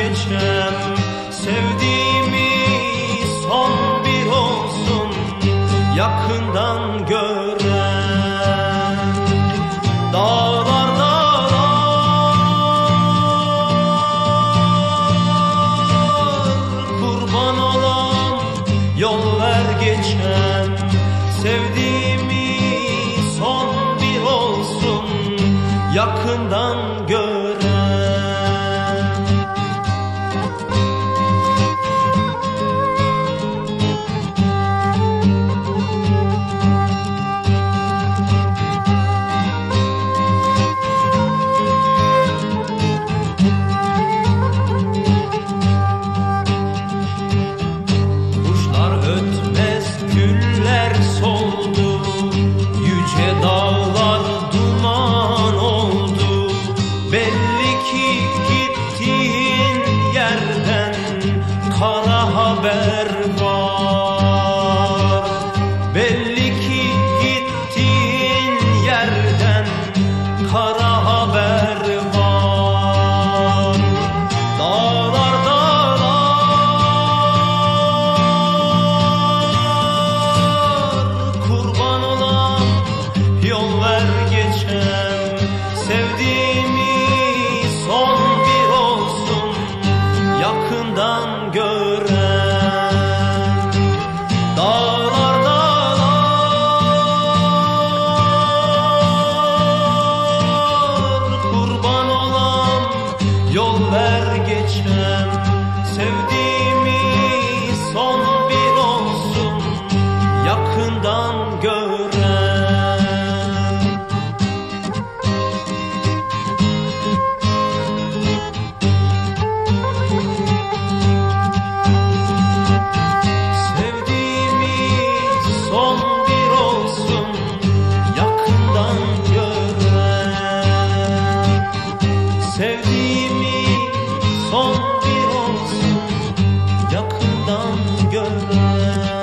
geçem. Sevdiğimi son bir olsun yakından gören. Dağlar kurban olam, yol ver geçem. Sevdiğimi son bir olsun yakından gören. Kuşlar ötmez, güller soldu, yüce dağlar duman oldu. Belli ki gittiğin yerden kara haber var. Belli ki gittiğin yerden kara haber var. Dağlar kurban olan, yol ver geçem. Sevdiğimi son bir olsun yakından gören. Dağlar kurban olan, yol ver geçem. Sevdiğimi son bir olsun yakından gören. Sevdiğimi son bir olsun yakından gören. Sevdiğimi son bir olsun yakından gören.